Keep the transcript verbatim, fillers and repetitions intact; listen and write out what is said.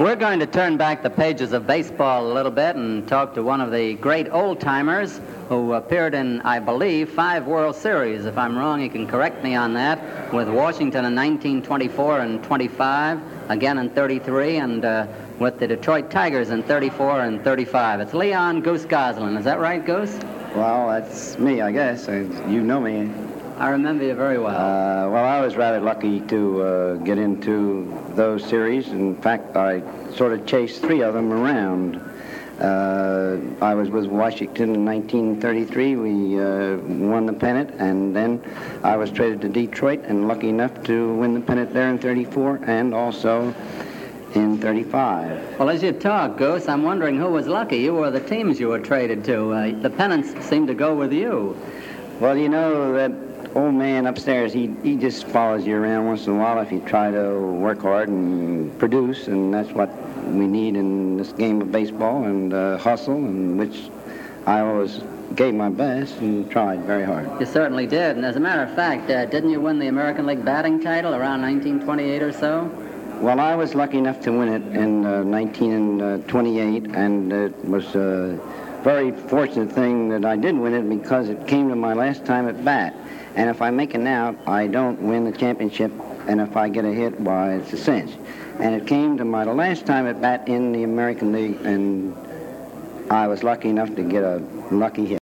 We're going to turn back the pages of baseball a little bit and talk to one of the great old-timers who appeared in, I believe, five World Series. If I'm wrong, you can correct me on that, with Washington in nineteen twenty-four and twenty-five, again in thirty-three, and uh, with the Detroit Tigers in thirty-four and thirty-five. It's Leon Goose Goslin. Is that right, Goose? Well, that's me, I guess. You know me. I remember you very well. Uh, well, I was rather lucky to uh, get into those series. In fact, I sort of chased three of them around. Uh, I was with Washington in nineteen thirty-three. We uh, won the pennant, and then I was traded to Detroit and lucky enough to win the pennant there in thirty-four and also in thirty-five. Well, as you talk, Goose, I'm wondering who was lucky, you or the teams you were traded to. Uh, the pennants seemed to go with you. Well, you know, that old man upstairs, he, he just follows you around once in a while if you try to work hard and produce, and that's what we need in this game of baseball, and uh, hustle, and which I always gave my best and tried very hard. You certainly did, and as a matter of fact, uh, didn't you win the American League batting title around nineteen twenty-eight or so? Well, I was lucky enough to win it in uh, nineteen twenty-eight, and it was a very fortunate thing that I did win it because it came to my last time at bat. And if I make an out, I don't win the championship, and if I get a hit, why, it's a cinch. And it came to my last time at bat in the American League, and I was lucky enough to get a lucky hit.